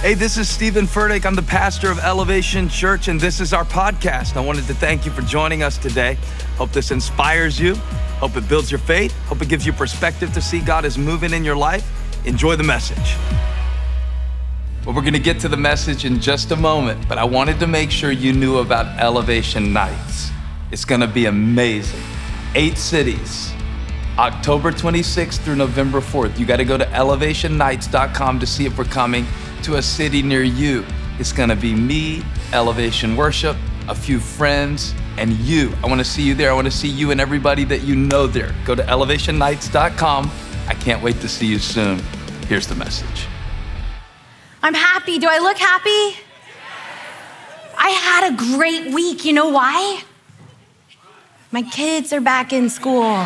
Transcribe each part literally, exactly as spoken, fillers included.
Hey, this is Stephen Furtick. I'm the pastor of Elevation Church, and this is our podcast. I wanted to thank you for joining us today. Hope this inspires you. Hope it builds your faith. Hope it gives you perspective to see God is moving in your life. Enjoy the message. Well, we're gonna get to the message in just a moment, but I wanted to make sure you knew about Elevation Nights. It's gonna be amazing. Eight cities, October twenty-sixth through November fourth. You gotta go to elevation nights dot com to see if we're coming to a city near you. It's gonna be me, Elevation Worship, a few friends, and you. I wanna see you there. I wanna see you and everybody that you know there. Go to elevation nights dot com. I can't wait to see you soon. Here's the message. I'm happy. Do I look happy? I had a great week. You know why? My kids are back in school.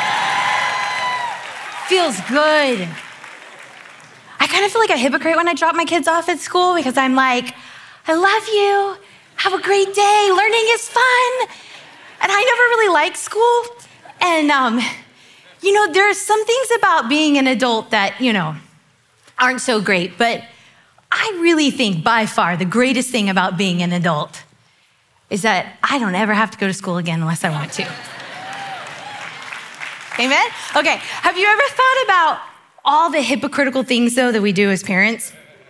Feels good. I kind of feel like a hypocrite when I drop my kids off at school because I'm like, I love you. Have a great day. Learning is fun. And I never really liked school. And, um, you know, there are some things about being an adult that, you know, aren't so great. But I really think by far the greatest thing about being an adult is that I don't ever have to go to school again unless I want to. Amen? Okay, have you ever thought about all the hypocritical things, though, that we do as parents?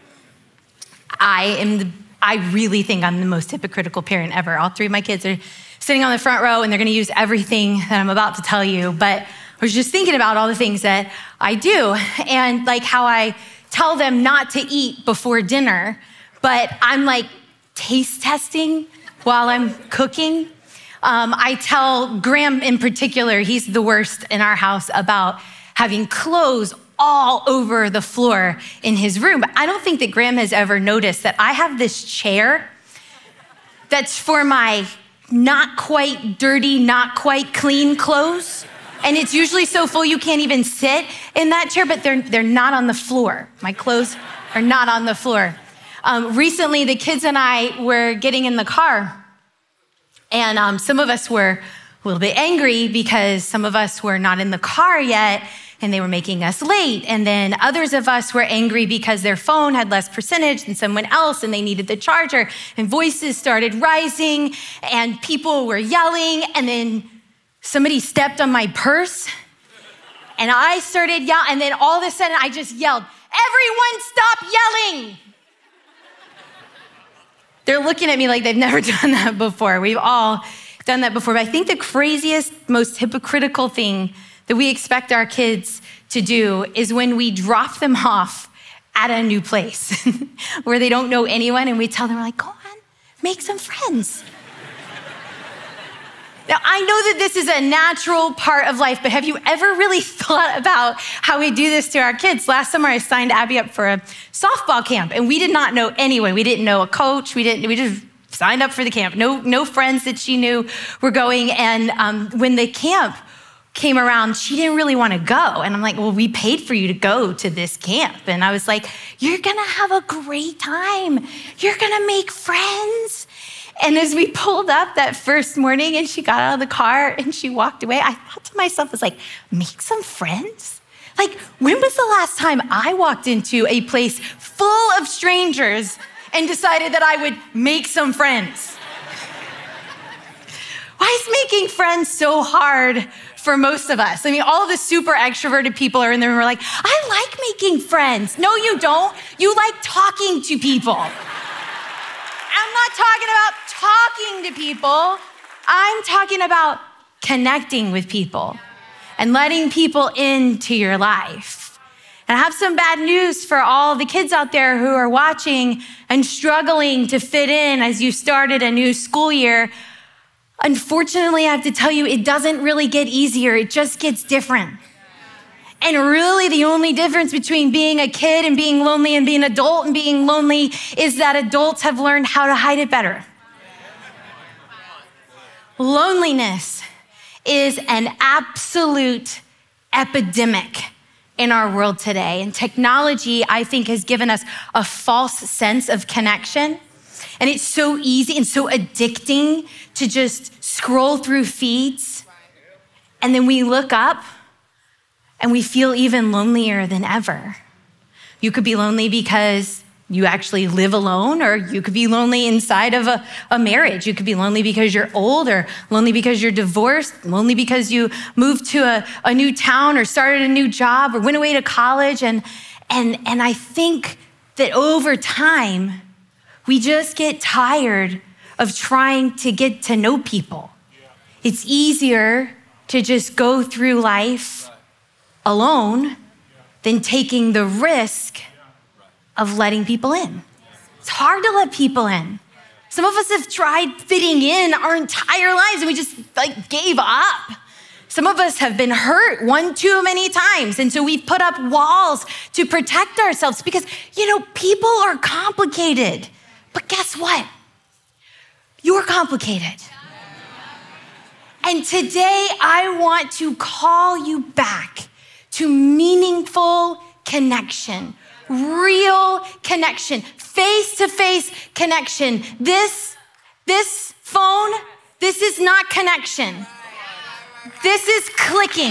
I am the, I really think I'm the most hypocritical parent ever. All three of my kids are sitting on the front row, and they're gonna use everything that I'm about to tell you, but I was just thinking about all the things that I do, and like how I tell them not to eat before dinner, but I'm like taste testing while I'm cooking. Um, I tell Graham in particular, he's the worst in our house about having clothes all over the floor in his room. But I don't think that Graham has ever noticed that I have this chair that's for my not quite dirty, not quite clean clothes. And it's usually so full you can't even sit in that chair, but they're, they're not on the floor. My clothes are not on the floor. Um, recently, the kids and I were getting in the car, and um, some of us were a little bit angry because some of us were not in the car yet, and they were making us late. And then others of us were angry because their phone had less percentage than someone else, and they needed the charger, and voices started rising, and people were yelling, and then somebody stepped on my purse, and I started yelling, and then all of a sudden I just yelled, "Everyone stop yelling!" They're looking at me like they've never done that before. We've all done that before, but I think the craziest, most hypocritical thing that we expect our kids to do is when we drop them off at a new place where they don't know anyone, and we tell them, we're like, go on, make some friends. Now, I know that this is a natural part of life, but have you ever really thought about how we do this to our kids? Last summer, I signed Abby up for a softball camp, and we did not know anyone. We didn't know a coach. We didn't. We just signed up for the camp. No, no friends that she knew were going. And um, when the camp came around, she didn't really want to go. And I'm like, well, we paid for you to go to this camp. And I was like, you're gonna have a great time. You're gonna make friends. And as we pulled up that first morning and she got out of the car and she walked away, I thought to myself, I was like, make some friends? Like, when was the last time I walked into a place full of strangers and decided that I would make some friends? Why is making friends so hard for most of us? I mean, all of the super extroverted people are in the room, we're like, I like making friends. No, you don't. You like talking to people. I'm not talking about talking to people. I'm talking about connecting with people and letting people into your life. And I have some bad news for all the kids out there who are watching and struggling to fit in as you started a new school year. Unfortunately, I have to tell you, it doesn't really get easier. It just gets different. And really the only difference between being a kid and being lonely and being an adult and being lonely is that adults have learned how to hide it better. Loneliness is an absolute epidemic in our world today. And technology, I think, has given us a false sense of connection. And it's so easy and so addicting to just scroll through feeds. And then we look up and we feel even lonelier than ever. You could be lonely because you actually live alone, or you could be lonely inside of a, a marriage. You could be lonely because you're old, or lonely because you're divorced, lonely because you moved to a, a new town or started a new job or went away to college. And, and, and I think that over time, we just get tired of trying to get to know people. It's easier to just go through life alone than taking the risk of letting people in. It's hard to let people in. Some of us have tried fitting in our entire lives and we just like gave up. Some of us have been hurt one too many times. And so we've put up walls to protect ourselves because, you know, people are complicated. But guess what? You're complicated. And today I want to call you back to meaningful connection. Real connection, face-to-face connection. This, this phone, this is not connection. This is clicking.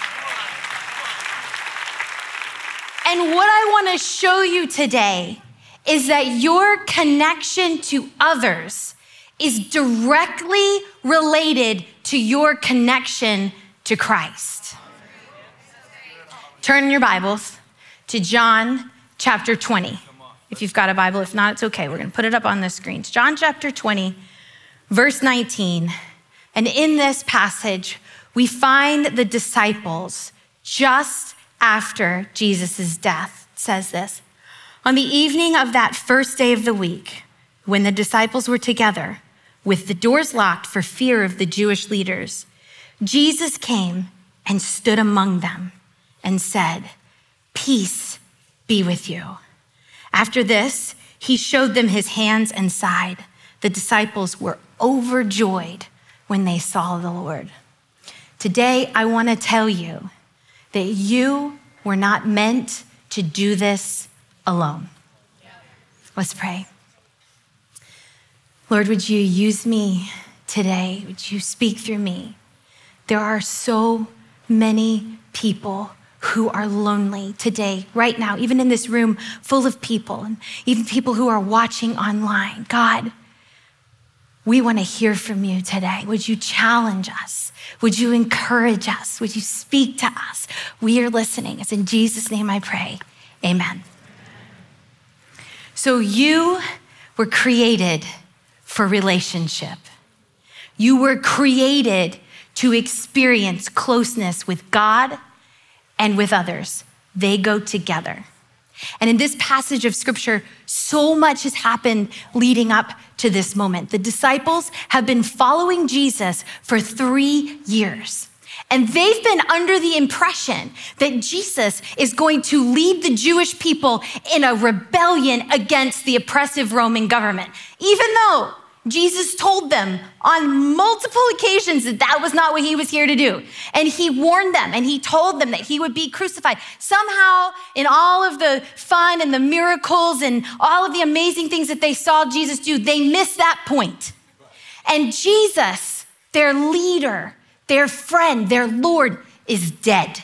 And what I want to show you today is that your connection to others is directly related to your connection to Christ. Turn in your Bibles to John chapter twenty. If you've got a Bible, if not, it's okay. We're going to put it up on the screens. John chapter twenty, verse nineteen. And in this passage, we find the disciples just after Jesus' death. It says this: on the evening of that first day of the week, when the disciples were together with the doors locked for fear of the Jewish leaders, Jesus came and stood among them and said, "Peace be with you." After this, he showed them his hands and side. The disciples were overjoyed when they saw the Lord. Today, I want to tell you that you were not meant to do this alone. Let's pray. Lord, would you use me today? Would you speak through me? There are so many people who are lonely today, right now, even in this room full of people, and even people who are watching online. God, we want to hear from you today. Would you challenge us? Would you encourage us? Would you speak to us? We are listening. It's in Jesus' name I pray. Amen. So you were created for relationship. You were created to experience closeness with God and with others. They go together. And in this passage of scripture, so much has happened leading up to this moment. The disciples have been following Jesus for three years. And they've been under the impression that Jesus is going to lead the Jewish people in a rebellion against the oppressive Roman government, even though Jesus told them on multiple occasions that that was not what he was here to do. And he warned them and he told them that he would be crucified. Somehow, in all of the fun and the miracles and all of the amazing things that they saw Jesus do, they missed that point. And Jesus, their leader, their friend, their Lord, is dead.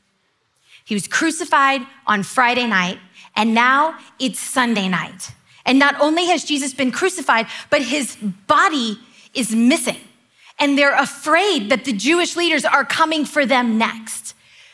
He was crucified on Friday night, and now it's Sunday night. And not only has Jesus been crucified, but his body is missing. And they're afraid that the Jewish leaders are coming for them next.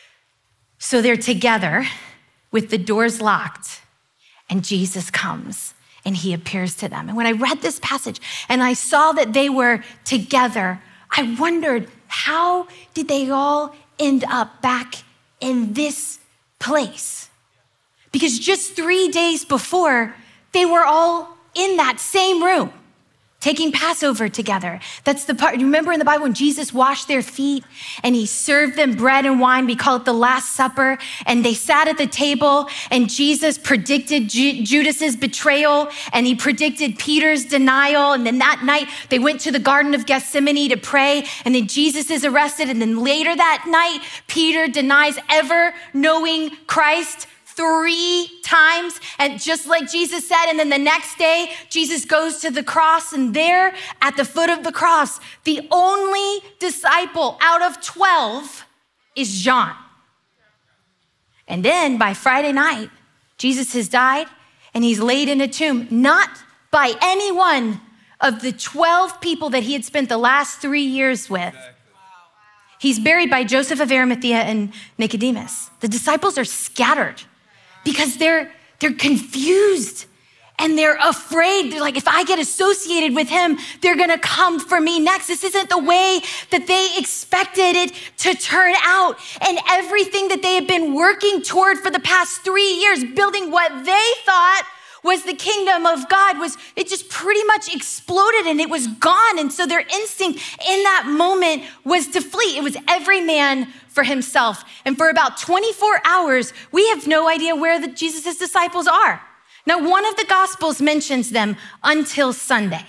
So they're together with the doors locked, and Jesus comes and he appears to them. And when I read this passage and I saw that they were together, I wondered, how did they all end up back in this place? Because just three days before, they were all in that same room, taking Passover together. That's the part, you remember in the Bible when Jesus washed their feet and he served them bread and wine, we call it the Last Supper, and they sat at the table and Jesus predicted Ju- Judas's betrayal and he predicted Peter's denial. And then that night they went to the Garden of Gethsemane to pray, and then Jesus is arrested. And then later that night, Peter denies ever knowing Christ three times, and just like Jesus said. And then the next day, Jesus goes to the cross, and there at the foot of the cross, the only disciple out of twelve is John. And then by Friday night, Jesus has died, and he's laid in a tomb, not by any one of the twelve people that he had spent the last three years with. He's buried by Joseph of Arimathea and Nicodemus. The disciples are scattered because they're, they're confused and they're afraid. They're like, if I get associated with him, they're gonna come for me next. This isn't the way that they expected it to turn out. And everything that they had been working toward for the past three years, building what they thought was the kingdom of God, was it just pretty much exploded and it was gone. And so their instinct in that moment was to flee. It was every man for himself. And for about twenty-four hours, we have no idea where the, Jesus' disciples are. Now, one of the Gospels mentions them until Sunday.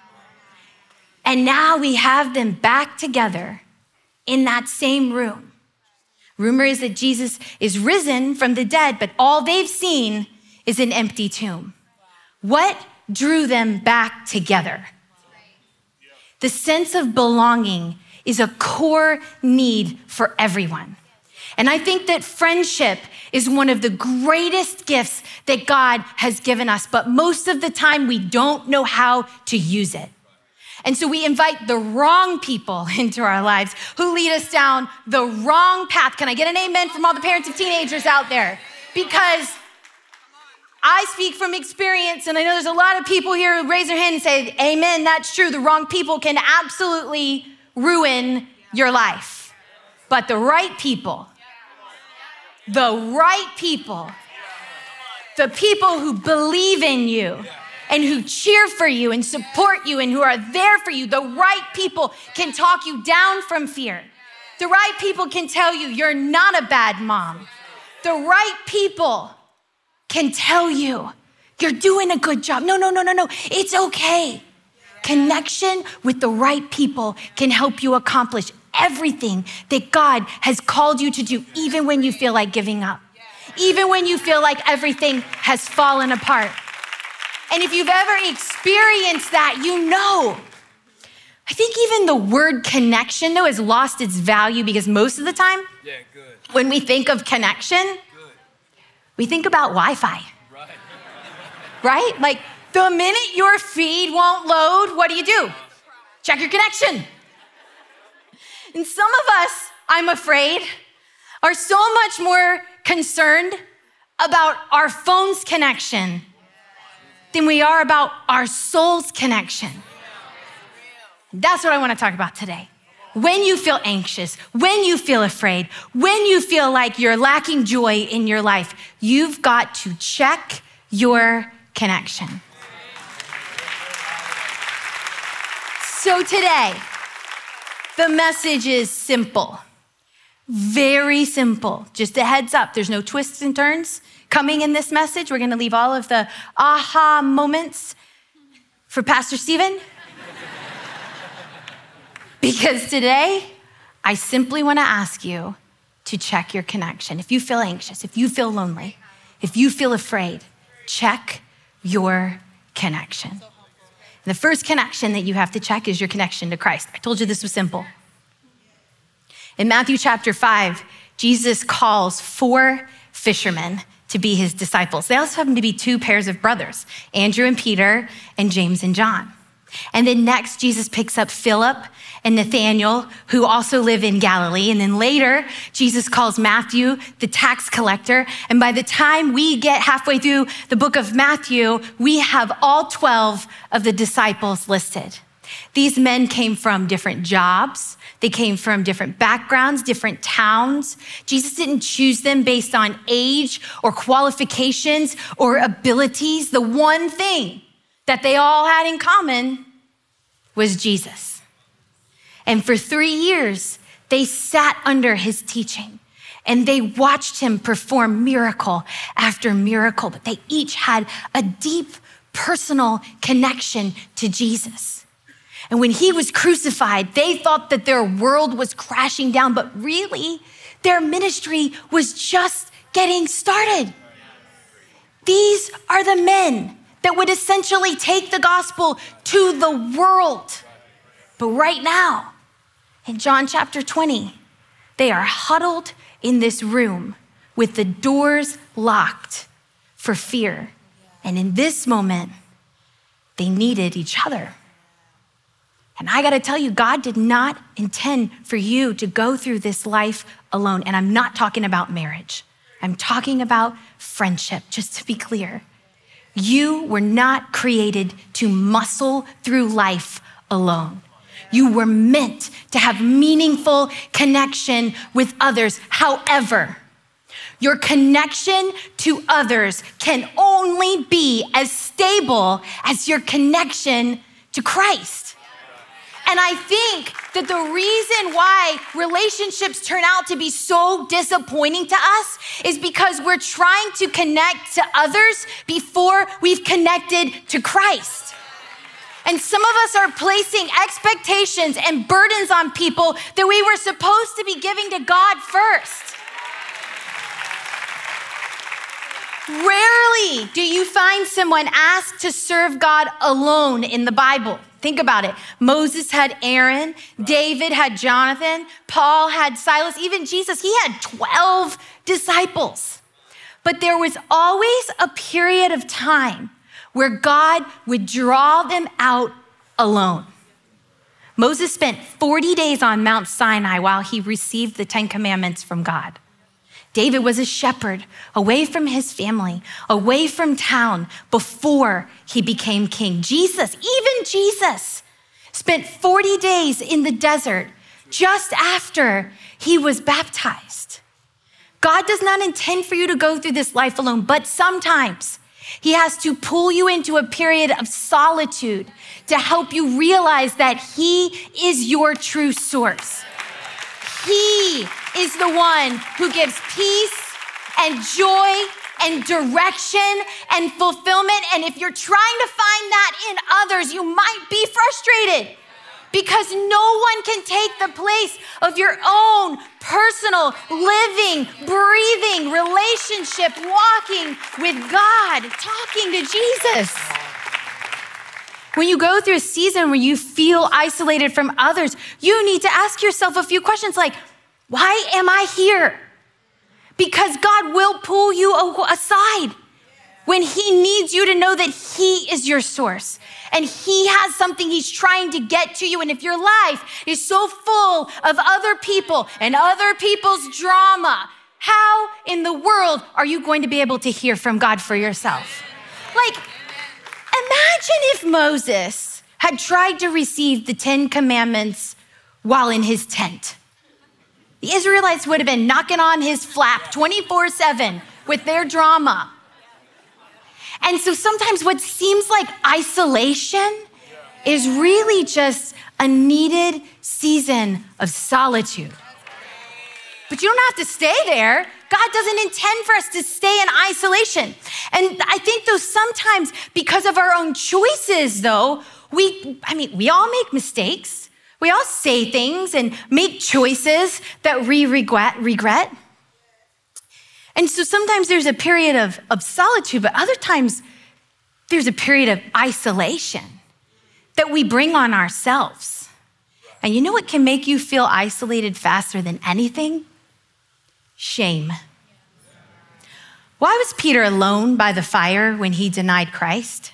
And now we have them back together in that same room. Rumor is that Jesus is risen from the dead, but all they've seen is an empty tomb. What drew them back together? The sense of belonging is a core need for everyone. And I think that friendship is one of the greatest gifts that God has given us, but most of the time we don't know how to use it. And so we invite the wrong people into our lives who lead us down the wrong path. Can I get an amen from all the parents of teenagers out there? Because I speak from experience, and I know there's a lot of people here who raise their hand and say, amen, that's true. The wrong people can absolutely ruin your life. But the right people, the right people, the people who believe in you and who cheer for you and support you and who are there for you, the right people can talk you down from fear. The right people can tell you you're not a bad mom. The right people can tell you you're doing a good job. No, no, no, no, no. It's okay. Connection with the right people can help you accomplish everything that God has called you to do, even when you feel like giving up, even when you feel like everything has fallen apart. And if you've ever experienced that, you know. I think even the word connection, though, has lost its value because most of the time, yeah, good. When we think of connection, good. We think about Wi-Fi, right? Right? Like the minute your feed won't load, what do you do? Check your connection. And some of us, I'm afraid, are so much more concerned about our phone's connection than we are about our soul's connection. That's what I want to talk about today. When you feel anxious, when you feel afraid, when you feel like you're lacking joy in your life, you've got to check your connection. So today, the message is simple, very simple. Just a heads up, there's no twists and turns coming in this message. We're gonna leave all of the aha moments for Pastor Stephen. Because today, I simply wanna ask you to check your connection. If you feel anxious, if you feel lonely, if you feel afraid, check your connection. The first connection that you have to check is your connection to Christ. I told you this was simple. In Matthew chapter five, Jesus calls four fishermen to be his disciples. They also happen to be two pairs of brothers, Andrew and Peter and James and John. And then next, Jesus picks up Philip and Nathanael, who also live in Galilee. And then later, Jesus calls Matthew, the tax collector. And by the time we get halfway through the book of Matthew, we have all twelve of the disciples listed. These men came from different jobs. They came from different backgrounds, different towns. Jesus didn't choose them based on age or qualifications or abilities. The one thing that they all had in common was Jesus. And for three years, they sat under his teaching and they watched him perform miracle after miracle, but they each had a deep personal connection to Jesus. And when he was crucified, they thought that their world was crashing down, but really their ministry was just getting started. These are the men that would essentially take the gospel to the world. But right now, in John chapter twenty, they are huddled in this room with the doors locked for fear And in this moment, they needed each other. And I gotta tell you, God did not intend for you to go through this life alone. And I'm not talking about marriage. I'm talking about friendship, just to be clear. You were not created to muscle through life alone. You were meant to have meaningful connection with others. However, your connection to others can only be as stable as your connection to Christ. And I think that the reason why relationships turn out to be so disappointing to us is because we're trying to connect to others before we've connected to Christ. And some of us are placing expectations and burdens on people that we were supposed to be giving to God first. Rarely do you find someone asked to serve God alone in the Bible. Think about it. Moses had Aaron, David had Jonathan, Paul had Silas, even Jesus, he had twelve disciples. But there was always a period of time where God would draw them out alone. Moses spent forty days on Mount Sinai while he received the Ten Commandments from God. David was a shepherd away from his family, away from town before he became king. Jesus, even Jesus, spent forty days in the desert just after he was baptized. God does not intend for you to go through this life alone, but sometimes he has to pull you into a period of solitude to help you realize that he is your true source. He is the one who gives peace and joy and direction and fulfillment. And if you're trying to find that in others, you might be frustrated because no one can take the place of your own personal, living, breathing relationship, walking with God, talking to Jesus. When you go through a season where you feel isolated from others, you need to ask yourself a few questions like, why am I here? Because God will pull you aside when he needs you to know that he is your source and he has something he's trying to get to you. And if your life is so full of other people and other people's drama, how in the world are you going to be able to hear from God for yourself? Like, imagine if Moses had tried to receive the Ten Commandments while in his tent. The Israelites would have been knocking on his flap twenty-four seven with their drama. And so sometimes what seems like isolation is really just a needed season of solitude. But you don't have to stay there. God doesn't intend for us to stay in isolation. And I think though sometimes because of our own choices though, we, I mean, we all make mistakes. We all say things and make choices that we regret. regret. And so sometimes there's a period of, of solitude, but other times there's a period of isolation that we bring on ourselves. And you know what can make you feel isolated faster than anything? Shame. Why was Peter alone by the fire when he denied Christ?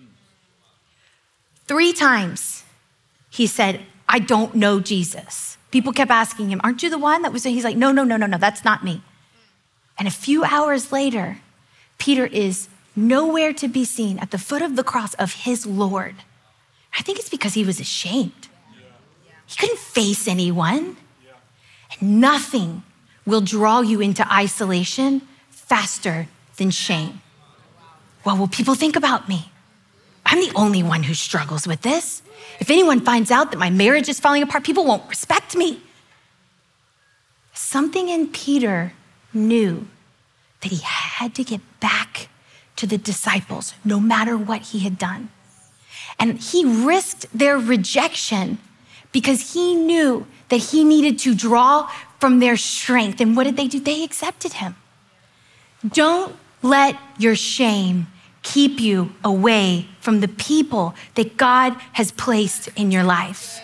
Three times he said, I don't know Jesus. People kept asking him, aren't you the one that was, he's like, no, no, no, no, no, that's not me. And a few hours later, Peter is nowhere to be seen at the foot of the cross of his Lord. I think it's because he was ashamed. He couldn't face anyone. And nothing will draw you into isolation faster than shame. What will people think about me? I'm the only one who struggles with this. If anyone finds out that my marriage is falling apart, people won't respect me. Something in Peter knew that he had to get back to the disciples no matter what he had done. And he risked their rejection because he knew that he needed to draw from their strength. And what did they do? They accepted him. Don't let your shame keep you away from the people that God has placed in your life.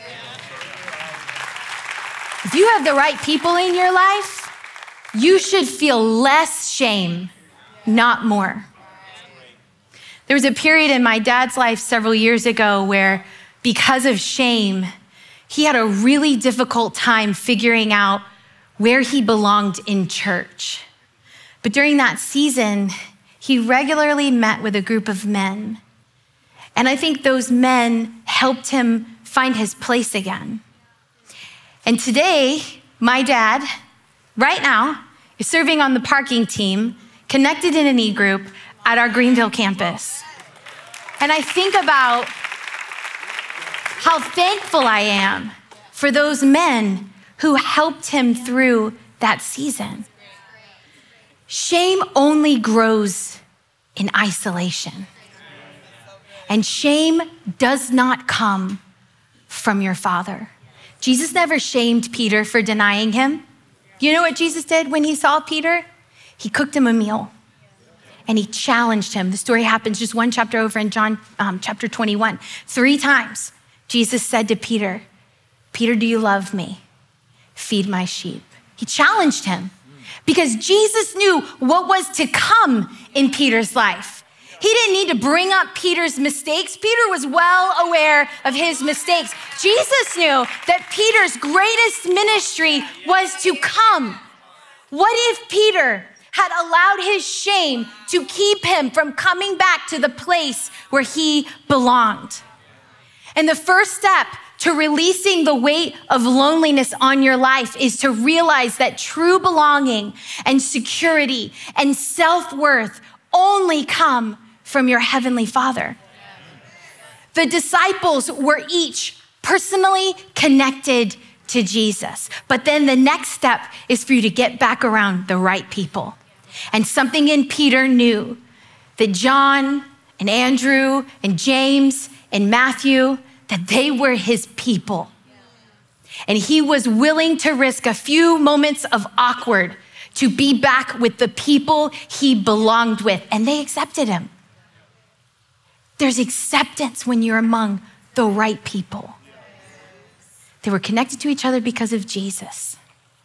If you have the right people in your life, you should feel less shame, not more. There was a period in my dad's life several years ago where, because of shame, he had a really difficult time figuring out where he belonged in church. But during that season, he regularly met with a group of men. And I think those men helped him find his place again. And today, my dad, right now, is serving on the parking team, connected in an e-group at our Greenville campus. And I think about how thankful I am for those men who helped him through that season. Shame only grows in isolation. And shame does not come from your Father. Jesus never shamed Peter for denying him. You know what Jesus did when he saw Peter? He cooked him a meal and he challenged him. The story happens just one chapter over in John um, chapter twenty-one. Three times, Jesus said to Peter, Peter, do you love me? Feed my sheep. He challenged him because Jesus knew what was to come in Peter's life. He didn't need to bring up Peter's mistakes. Peter was well aware of his mistakes. Jesus knew that Peter's greatest ministry was to come. What if Peter had allowed his shame to keep him from coming back to the place where he belonged? And the first step to releasing the weight of loneliness on your life is to realize that true belonging and security and self-worth only come from your heavenly Father. The disciples were each personally connected to Jesus. But then the next step is for you to get back around the right people. And something in Peter knew that John and Andrew and James and Matthew, that they were his people. And he was willing to risk a few moments of awkward to be back with the people he belonged with. And they accepted him. There's acceptance when you're among the right people. They were connected to each other because of Jesus.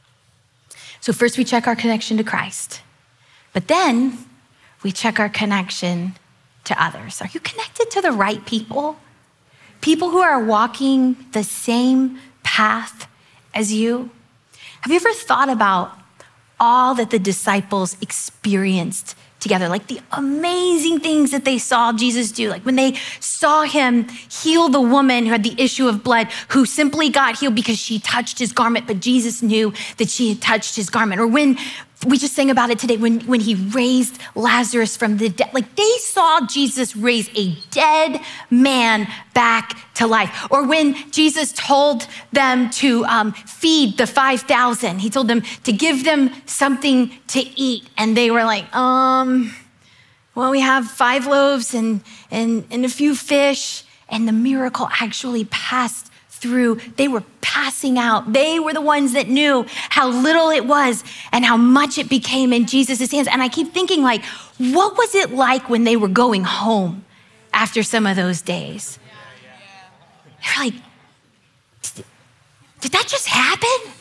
So first we check our connection to Christ, but then we check our connection to others. Are you connected to the right people? People who are walking the same path as you? Have you ever thought about all that the disciples experienced together, like the amazing things that they saw Jesus do, like when they saw him heal the woman who had the issue of blood, who simply got healed because she touched his garment, but Jesus knew that she had touched his garment. Or when we just sang about it today, when, when he raised Lazarus from the dead, like they saw Jesus raise a dead man back to life. Or when Jesus told them to um, feed the five thousand, he told them to give them something to eat. And they were like, um, well, we have five loaves and, and, and a few fish. And the miracle actually passed through. They were passing out. They were the ones that knew how little it was and how much it became in Jesus' hands. And I keep thinking, like, what was it like when they were going home after some of those days? They're like, did, did that just happen?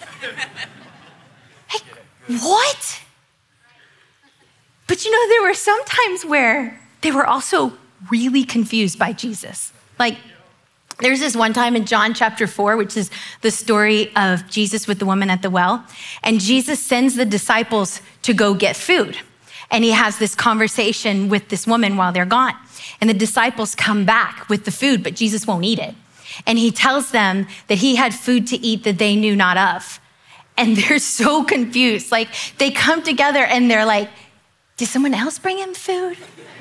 Like, what? But you know, there were some times where they were also really confused by Jesus. Like, there's this one time in John chapter four, which is the story of Jesus with the woman at the well. And Jesus sends the disciples to go get food. And he has this conversation with this woman while they're gone. And the disciples come back with the food, but Jesus won't eat it. And he tells them that he had food to eat that they knew not of. And they're so confused. Like, they come together and they're like, did someone else bring him food?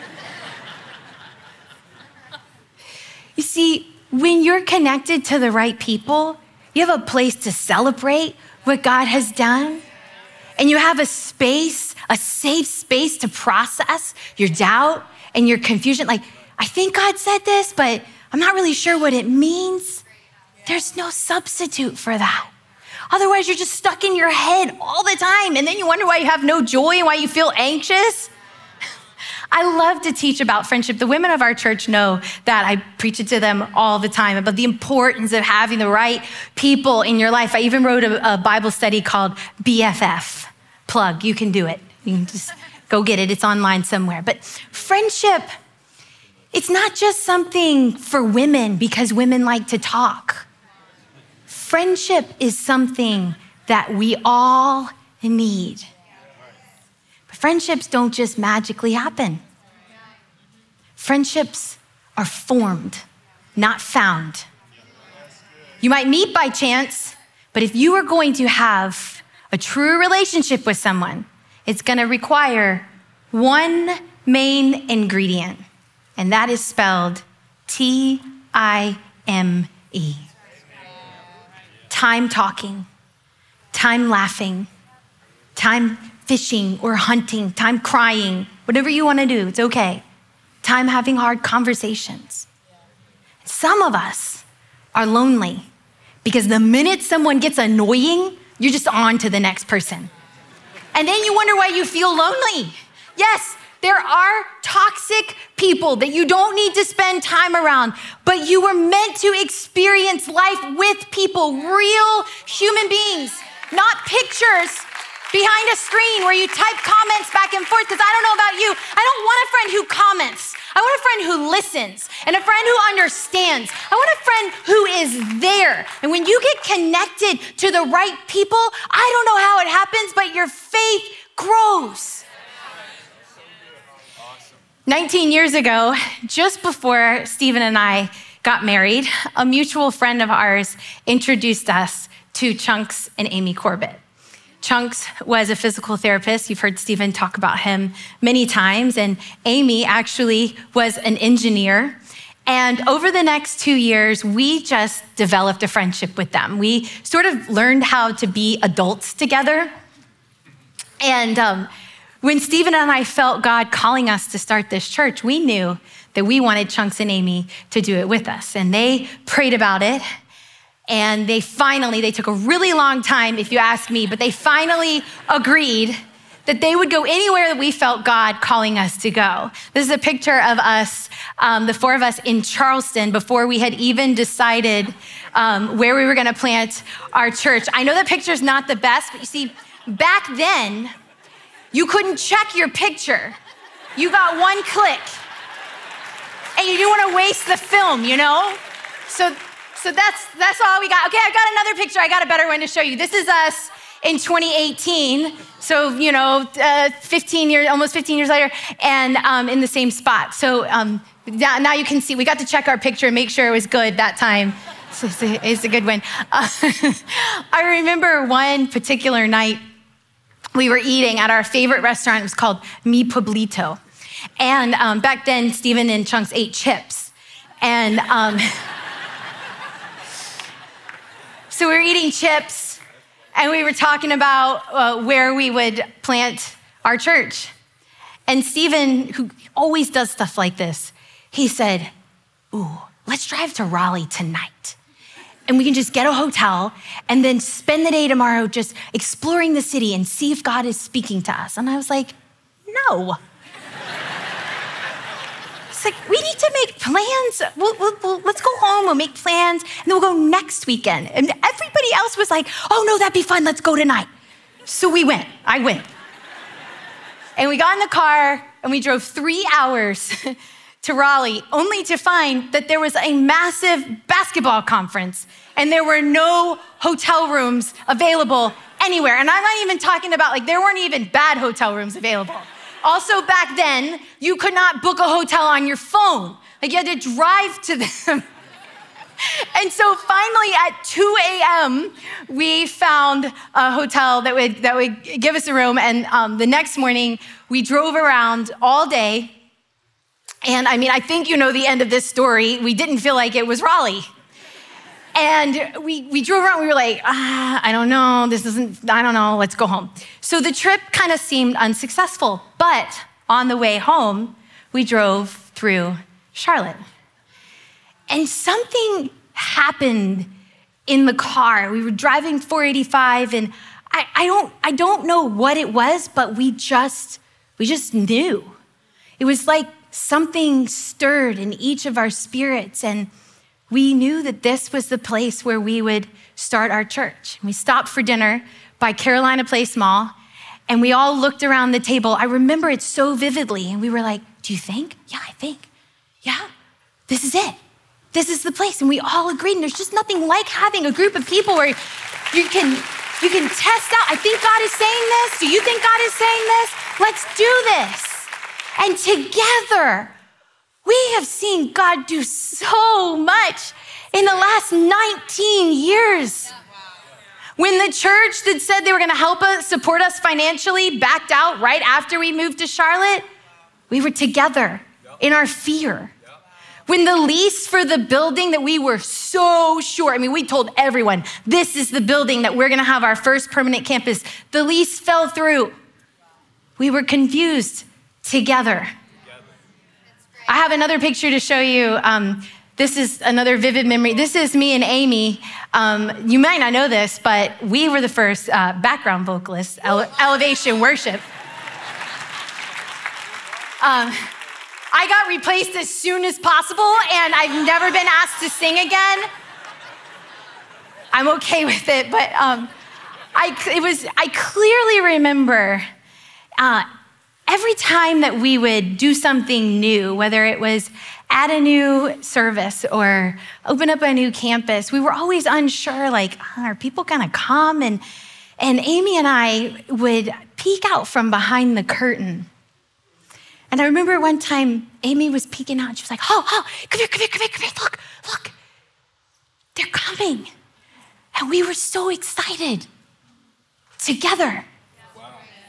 You see, when you're connected to the right people, you have a place to celebrate what God has done. And you have a space, a safe space to process your doubt and your confusion. Like, I think God said this, but I'm not really sure what it means. There's no substitute for that. Otherwise, you're just stuck in your head all the time. And then you wonder why you have no joy and why you feel anxious. I love to teach about friendship. The women of our church know that. I preach it to them all the time about the importance of having the right people in your life. I even wrote a, a Bible study called B F F. Plug, you can do it. You can just go get it. It's online somewhere. But friendship It's not just something for women because women like to talk. Friendship is something that we all need. But friendships don't just magically happen. Friendships are formed, not found. You might meet by chance, but if you are going to have a true relationship with someone, it's going to require one main ingredient, and that is spelled T I M E. Time talking, time laughing, time fishing or hunting, time crying, whatever you want to do, it's okay. Time having hard conversations. Some of us are lonely because the minute someone gets annoying, you're just on to the next person. And then you wonder why you feel lonely. Yes, there are toxic people that you don't need to spend time around, but you were meant to experience life with people, real human beings, not pictures behind a screen where you type comments back and forth, because I don't know about you, I don't want a friend who comments. I want a friend who listens and a friend who understands. I want a friend who is there. And when you get connected to the right people, I don't know how it happens, but your faith grows. nineteen years ago, just before Stephen and I got married, a mutual friend of ours introduced us to Chunks and Amy Corbett. Chunks was a physical therapist. You've heard Stephen talk about him many times. And Amy actually was an engineer. And over the next two years, we just developed a friendship with them. We sort of learned how to be adults together. And um, when Stephen and I felt God calling us to start this church, we knew that we wanted Chunks and Amy to do it with us. And they prayed about it. And they finally, they took a really long time, if you ask me, but they finally agreed that they would go anywhere that we felt God calling us to go. This is a picture of us, um, the four of us in Charleston, before we had even decided um, where we were gonna plant our church. I know that picture's not the best, but you see, back then, you couldn't check your picture. You got one click. And you didn't wanna waste the film, you know? So. So that's that's all we got. Okay, I've got another picture. I got a better one to show you. This is us in twenty eighteen. So, you know, uh, fifteen years, almost fifteen years later, and um, in the same spot. So um, now, now you can see, we got to check our picture and make sure it was good that time. So it's a, it's a good one. Uh, I remember one particular night, we were eating at our favorite restaurant. It was called Mi Pueblito. And um, back then, Stephen and Chunks ate chips. And... Um, So we were eating chips, and we were talking about uh, where we would plant our church. And Stephen, who always does stuff like this, he said, ooh, let's drive to Raleigh tonight. And we can just get a hotel and then spend the day tomorrow just exploring the city and see if God is speaking to us. And I was like, no. It's like, we need to make plans. We'll, we'll, we'll, let's go home, we'll make plans, and then we'll go next weekend. And everybody else was like, oh no, that'd be fun, let's go tonight. So we went, I went. And we got in the car and we drove three hours to Raleigh, only to find that there was a massive basketball conference and there were no hotel rooms available anywhere. And I'm not even talking about, like, there weren't even bad hotel rooms available. Also back then, you could not book a hotel on your phone. Like, you had to drive to them. And so finally at two a.m., we found a hotel that would that would give us a room. And um, the next morning, we drove around all day. And I mean, I think you know the end of this story. We didn't feel like it was Raleigh. And we, we drove around, we were like, ah, I don't know, this isn't, I don't know, let's go home. So the trip kind of seemed unsuccessful, but on the way home, we drove through Charlotte. And something happened in the car. We were driving four eighty-five, and I, I don't I don't know what it was, but we just, we just knew. It was like something stirred in each of our spirits, and we knew that this was the place where we would start our church. We stopped for dinner by Carolina Place Mall, and we all looked around the table. I remember it so vividly, and we were like, do you think? Yeah, I think. Yeah. this is it. This is the place. And we all agreed. And there's just nothing like having a group of people where you can, you can test out. I think God is saying this. Do you think God is saying this? Let's do this. And together, we have seen God do so much in the last nineteen years. When the church that said they were gonna help us, support us financially, backed out right after we moved to Charlotte, we were together in our fear. When the lease for the building that we were so sure, I mean, we told everyone, this is the building that we're gonna have our first permanent campus. The lease fell through. We were confused together. I have another picture to show you. Um, this is another vivid memory. This is me and Amy. Um, you might not know this, but we were the first uh, background vocalists, ele- Elevation Worship. Um, I got replaced as soon as possible, and I've never been asked to sing again. I'm okay with it, but um, I it was I clearly remember uh, every time that we would do something new, whether it was add a new service or open up a new campus, we were always unsure, like, are people gonna come? And, and Amy and I would peek out from behind the curtain. And I remember one time, Amy was peeking out, and she was like, oh, oh, come here, come here, come here, come here, look, look, they're coming. And we were so excited together. Wow.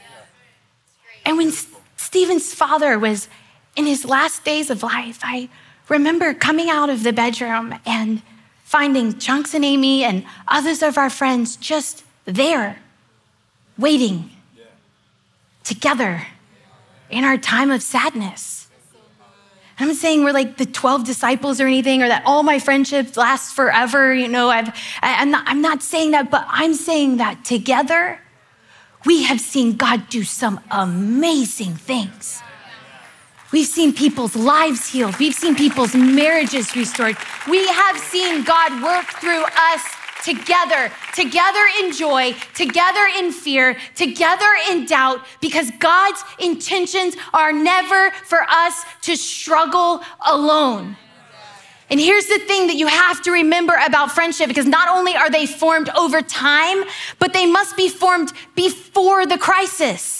And when Stephen's father was in his last days of life, I remember coming out of the bedroom and finding Chunks and Amy and others of our friends just there, waiting yeah. together in our time of sadness. I'm not saying we're like the twelve disciples or anything, or that all my friendships last forever. You know, I've, I, I'm not, I'm not saying that, but I'm saying that together, we have seen God do some amazing things. We've seen people's lives healed. We've seen people's marriages restored. We have seen God work through us together, together in joy, together in fear, together in doubt, because God's intentions are never for us to struggle alone. And here's the thing that you have to remember about friendship, because not only are they formed over time, but they must be formed before the crisis.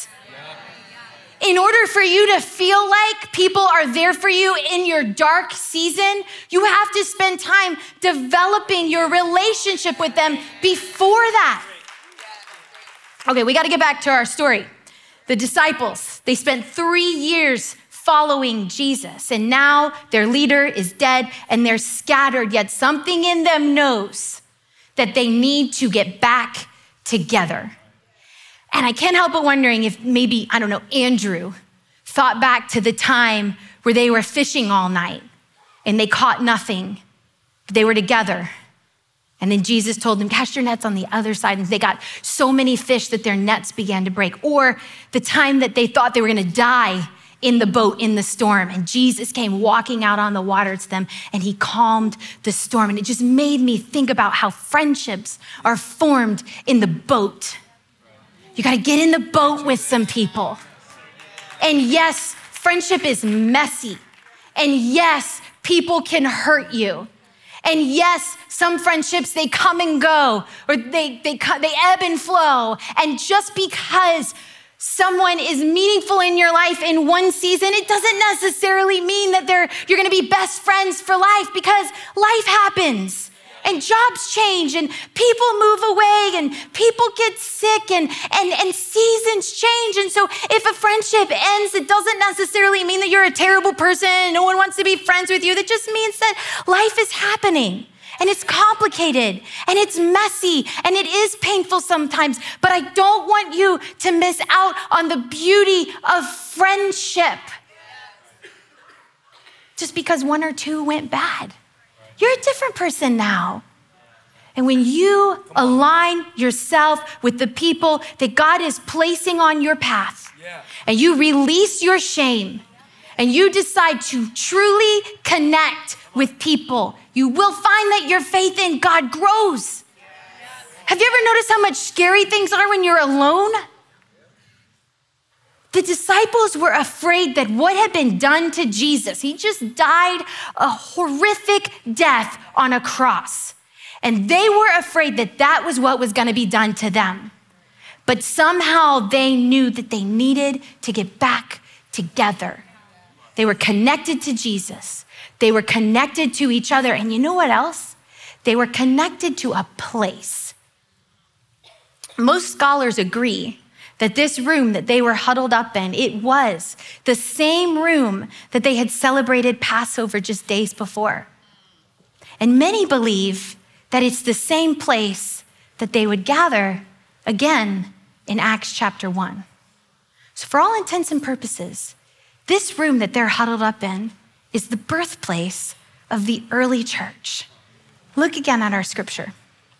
In order for you to feel like people are there for you in your dark season, you have to spend time developing your relationship with them before that. Okay, we got to get back to our story. The disciples, they spent three years following Jesus, and now their leader is dead and they're scattered, yet something in them knows that they need to get back together. And I can't help but wondering if maybe, I don't know, Andrew thought back to the time where they were fishing all night and they caught nothing, but they were together. And then Jesus told them, cast your nets on the other side. And they got so many fish that their nets began to break. Or the time that they thought they were gonna die in the boat in the storm, and Jesus came walking out on the water to them and he calmed the storm. And it just made me think about how friendships are formed in the boat. You gotta get in the boat with some people. And yes, friendship is messy. And yes, people can hurt you. And yes, some friendships, they come and go, or they, they, they ebb and flow. And just because someone is meaningful in your life in one season, it doesn't necessarily mean that they're, you're gonna be best friends for life, because life happens. And jobs change, and people move away, and people get sick, and, and, and seasons change. And so if a friendship ends, it doesn't necessarily mean that you're a terrible person and no one wants to be friends with you. That just means that life is happening, and it's complicated, and it's messy, and it is painful sometimes. But I don't want you to miss out on the beauty of friendship just because one or two went bad. You're a different person now. And when you align yourself with the people that God is placing on your path, yeah. and you release your shame, and you decide to truly connect with people, you will find that your faith in God grows. Yes. Have you ever noticed how much scary things are when you're alone? The disciples were afraid that what had been done to Jesus, he just died a horrific death on a cross. And they were afraid that that was what was going to be done to them. But somehow they knew that they needed to get back together. They were connected to Jesus. They were connected to each other. And you know what else? They were connected to a place. Most scholars agree that this room that they were huddled up in, it was the same room that they had celebrated Passover just days before. And many believe that it's the same place that they would gather again in Acts chapter one. So for all intents and purposes, this room that they're huddled up in is the birthplace of the early church. Look again at our scripture.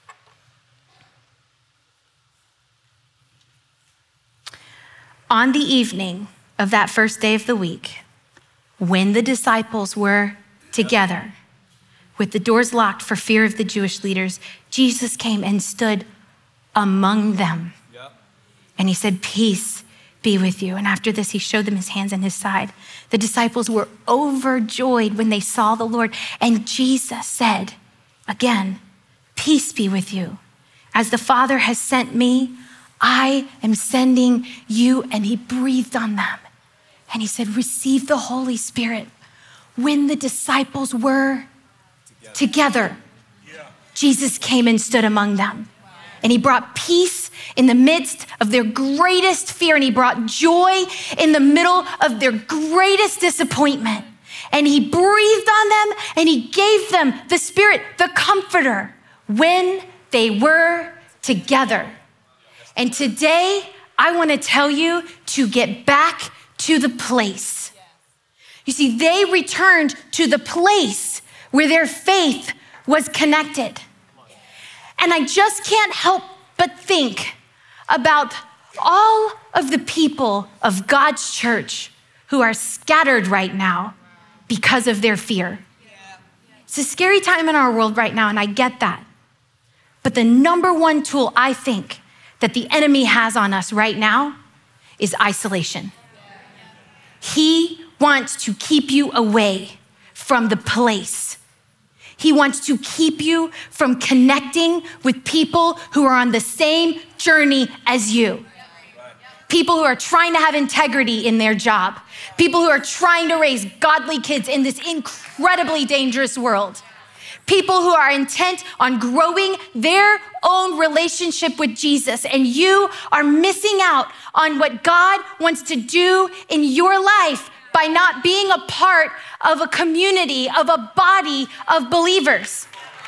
On the evening of that first day of the week, when the disciples were together, with the doors locked for fear of the Jewish leaders, Jesus came and stood among them. Yep. And he said, peace be with you. And after this, he showed them his hands and his side. The disciples were overjoyed when they saw the Lord. And Jesus said, again, peace be with you. As the Father has sent me, I am sending you. And he breathed on them. And he said, receive the Holy Spirit. When the disciples were together, together yeah. Jesus came and stood among them. And he brought peace in the midst of their greatest fear. And he brought joy in the middle of their greatest disappointment. And he breathed on them and he gave them the Spirit, the Comforter, when they were together. And today, I want to tell you to get back to the place. You see, they returned to the place where their faith was connected. And I just can't help but think about all of the people of God's church who are scattered right now because of their fear. It's a scary time in our world right now, and I get that. But the number one tool I think that the enemy has on us right now is isolation. He wants to keep you away from the place. He wants to keep you from connecting with people who are on the same journey as you. People who are trying to have integrity in their job. People who are trying to raise godly kids in this incredibly dangerous world. People who are intent on growing their own relationship with Jesus, and you are missing out on what God wants to do in your life by not being a part of a community, of a body of believers.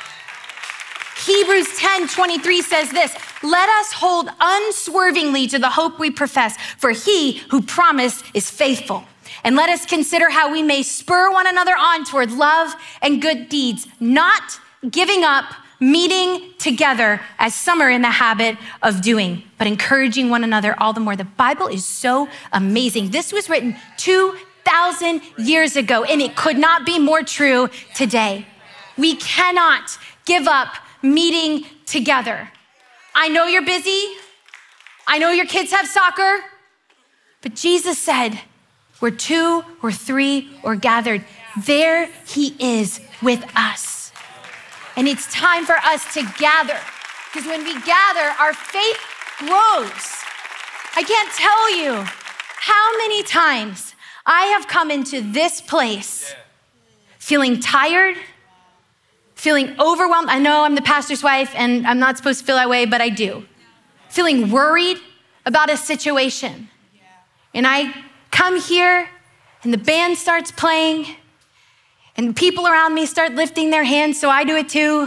Hebrews ten twenty-three says this, let us hold unswervingly to the hope we profess, for he who promised is faithful. And let us consider how we may spur one another on toward love and good deeds, not giving up meeting together as some are in the habit of doing, but encouraging one another all the more. The Bible is so amazing. This was written two thousand years ago, and it could not be more true today. We cannot give up meeting together. I know you're busy. I know your kids have soccer, but Jesus said, where two or three are gathered, there he is with us. And it's time for us to gather, because when we gather, our faith grows. I can't tell you how many times I have come into this place feeling tired, feeling overwhelmed. I know I'm the pastor's wife and I'm not supposed to feel that way, but I do. Feeling worried about a situation. And I come here and the band starts playing and the people around me start lifting their hands, so I do it too.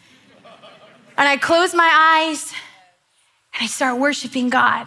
And I close my eyes and I start worshiping God.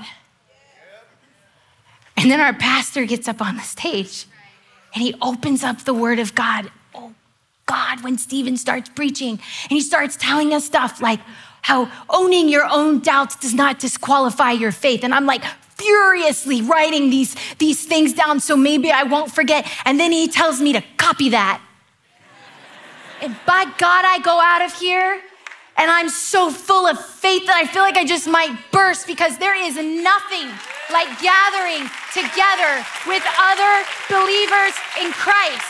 And then our pastor gets up on the stage and he opens up the word of God. Oh God, when Stephen starts preaching and he starts telling us stuff like how owning your own doubts does not disqualify your faith. And I'm like furiously writing these, these things down so maybe I won't forget. And then he tells me to copy that. And by God, I go out of here and I'm so full of faith that I feel like I just might burst, because there is nothing like gathering together with other believers in Christ.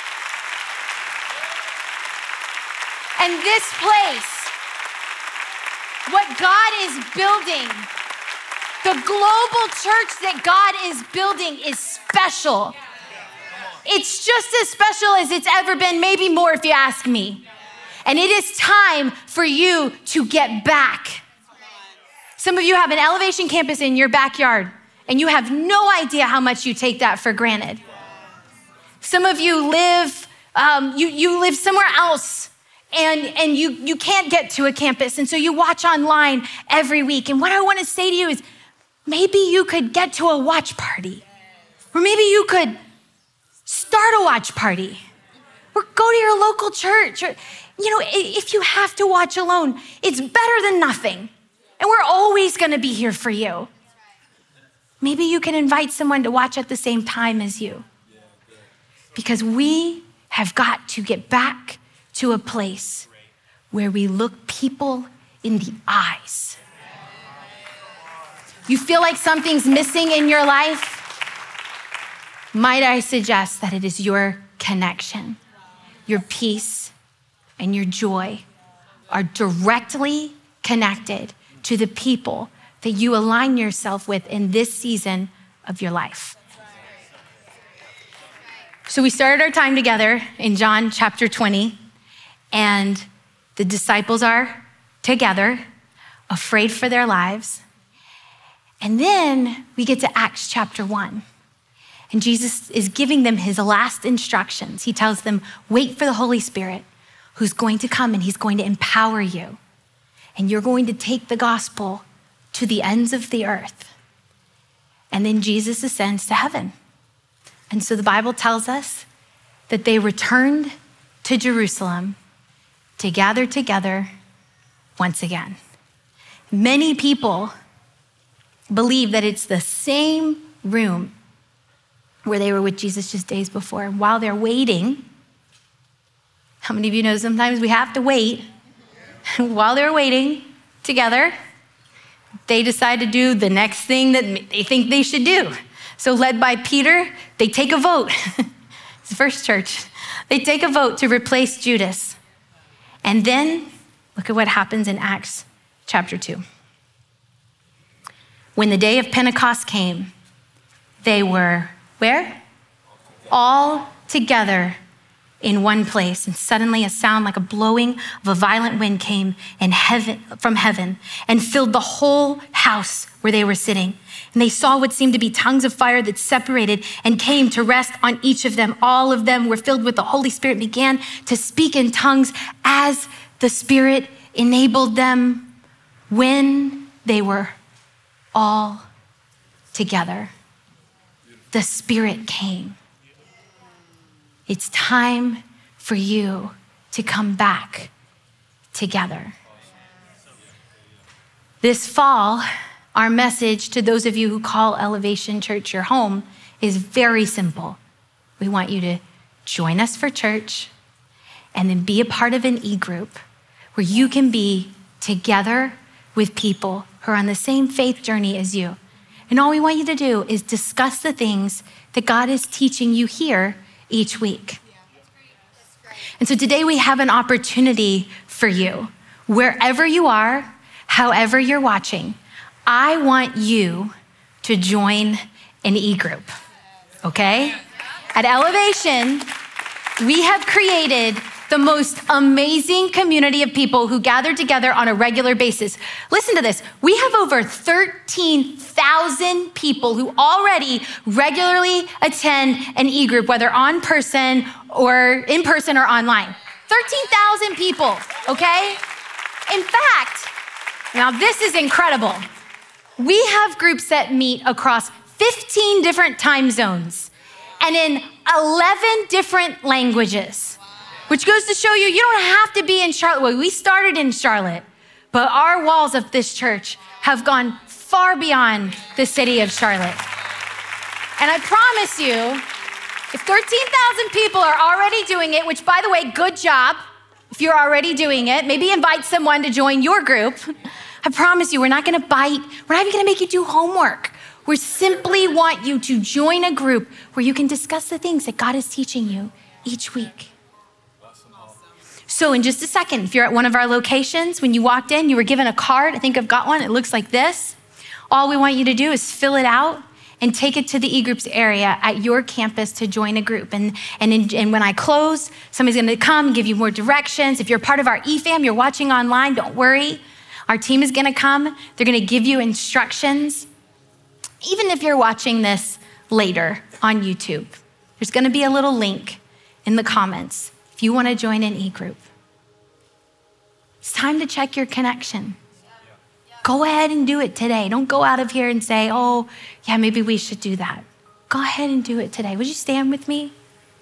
And this place, what God is building, the global church that God is building is special. It's just as special as it's ever been, maybe more if you ask me. And it is time for you to get back. Some of you have an Elevation campus in your backyard, and you have no idea how much you take that for granted. Some of you live, um, you, you live somewhere else, and, and you, you can't get to a campus, and so you watch online every week. And what I want to say to you is, maybe you could get to a watch party, or maybe you could start a watch party, or go to your local church. Or, you know, if you have to watch alone, it's better than nothing. And we're always gonna be here for you. Maybe you can invite someone to watch at the same time as you. Because we have got to get back to a place where we look people in the eyes. You feel like something's missing in your life? Might I suggest that it is your connection, your peace, and your joy are directly connected to the people that you align yourself with in this season of your life. So we started our time together in John chapter twenty, and the disciples are together, afraid for their lives. And then we get to Acts chapter one. And Jesus is giving them his last instructions. He tells them, wait for the Holy Spirit, who's going to come and he's going to empower you. And you're going to take the gospel to the ends of the earth. And then Jesus ascends to heaven. And so the Bible tells us that they returned to Jerusalem to gather together once again. Many people believe that it's the same room where they were with Jesus just days before. And while they're waiting, how many of you know sometimes we have to wait? While they're waiting together, they decide to do the next thing that they think they should do. So led by Peter, they take a vote. It's the first church. They take a vote to replace Judas. And then look at what happens in Acts chapter two. When the day of Pentecost came, they were where? All together in one place. And suddenly a sound like a blowing of a violent wind came in heaven, from heaven and filled the whole house where they were sitting. And they saw what seemed to be tongues of fire that separated and came to rest on each of them. All of them were filled with the Holy Spirit and began to speak in tongues as the Spirit enabled them. When they were all together, the Spirit came. It's time for you to come back together. This fall, our message to those of you who call Elevation Church your home is very simple. We want you to join us for church and then be a part of an e-group where you can be together with people who are on the same faith journey as you. And all we want you to do is discuss the things that God is teaching you here each week. And so today we have an opportunity for you. Wherever you are, however you're watching, I want you to join an e-group, okay? At Elevation, we have created the most amazing community of people who gather together on a regular basis. Listen to this. We have over thirteen thousand people who already regularly attend an e-group, whether on person or in person or online. thirteen thousand people, okay? In fact, now this is incredible. We have groups that meet across fifteen different time zones and in eleven different languages. Which goes to show you, you don't have to be in Charlotte. Well, we started in Charlotte, but our walls of this church have gone far beyond the city of Charlotte. And I promise you, if thirteen thousand people are already doing it, which by the way, good job, if you're already doing it, maybe invite someone to join your group. I promise you, we're not gonna bite. We're not even gonna make you do homework. We simply want you to join a group where you can discuss the things that God is teaching you each week. So in just a second, if you're at one of our locations, when you walked in, you were given a card. I think I've got one. It looks like this. All we want you to do is fill it out and take it to the eGroups area at your campus to join a group. And, and, in, and when I close, somebody's gonna come and give you more directions. If you're part of our E FAM, you're watching online, don't worry. Our team is gonna come. They're gonna give you instructions. Even if you're watching this later on YouTube, there's gonna be a little link in the comments if you wanna join an eGroup. It's time to check your connection. Go ahead and do it today. Don't go out of here and say, oh, yeah, maybe we should do that. Go ahead and do it today. Would you stand with me?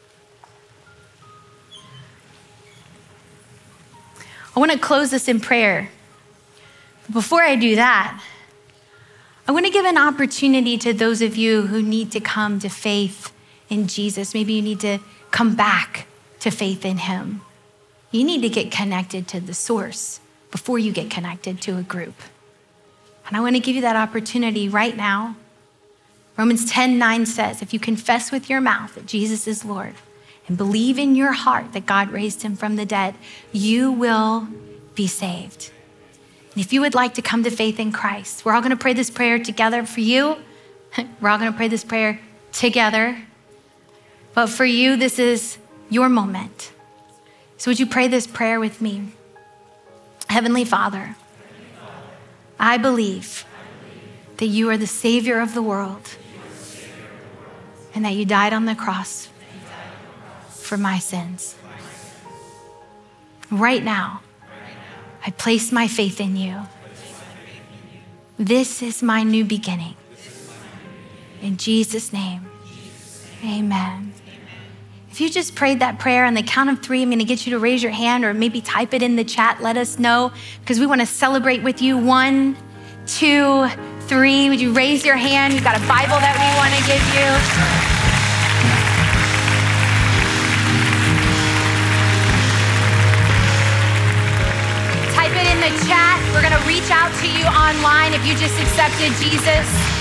I want to close this in prayer. Before I do that, I want to give an opportunity to those of you who need to come to faith in Jesus. Maybe you need to come back to faith in him. You need to get connected to the source before you get connected to a group. And I want to give you that opportunity right now. Romans ten nine says, if you confess with your mouth that Jesus is Lord and believe in your heart that God raised him from the dead, you will be saved. And if you would like to come to faith in Christ, we're all going to pray this prayer together for you. We're all going to pray this prayer together. But for you, this is your moment. So would you pray this prayer with me? Heavenly Father, I believe that you are the Savior of the world and that you died on the cross for my sins. Right now, I place my faith in you. This is my new beginning. In Jesus' name, amen. If you just prayed that prayer on the count of three, I'm gonna get you to raise your hand or maybe type it in the chat. Let us know because we wanna celebrate with you. One, two, three. Would you raise your hand? You've got a Bible that we wanna give you. Type it in the chat. We're gonna reach out to you online if you just accepted Jesus.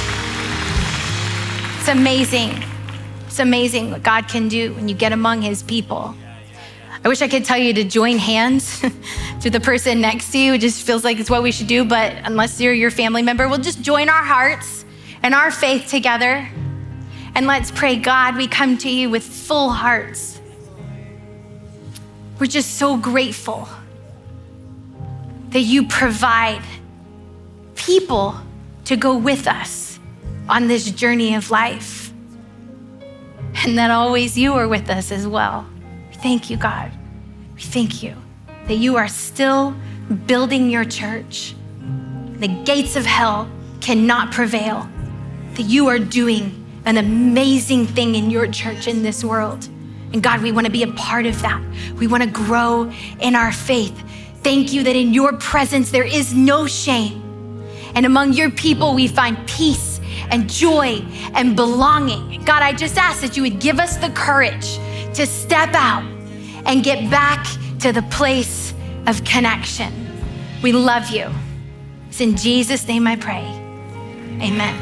It's amazing. It's amazing what God can do when you get among his people. I wish I could tell you to join hands to the person next to you. It just feels like it's what we should do, but unless you're your family member, we'll just join our hearts and our faith together. And let's pray, God, we come to you with full hearts. We're just so grateful that you provide people to go with us on this journey of life. And that always you are with us as well. We thank you, God. We thank you that you are still building your church. The gates of hell cannot prevail. That you are doing an amazing thing in your church in this world. And God, we want to be a part of that. We want to grow in our faith. Thank you that in your presence there is no shame. And among your people we find peace and joy and belonging. God, I just ask that you would give us the courage to step out and get back to the place of connection. We love you. It's in Jesus' name I pray. Amen.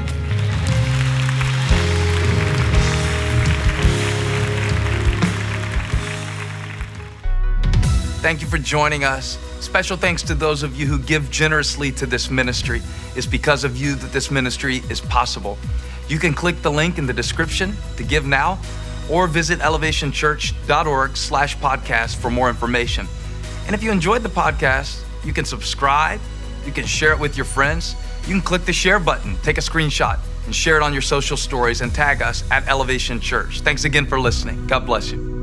Thank you for joining us. Special thanks to those of you who give generously to this ministry. It's because of you that this ministry is possible. You can click the link in the description to give now or visit elevationchurch.org slash podcast for more information. And if you enjoyed the podcast, you can subscribe, you can share it with your friends, you can click the share button, take a screenshot and share it on your social stories and tag us at Elevation Church. Thanks again for listening. God bless you.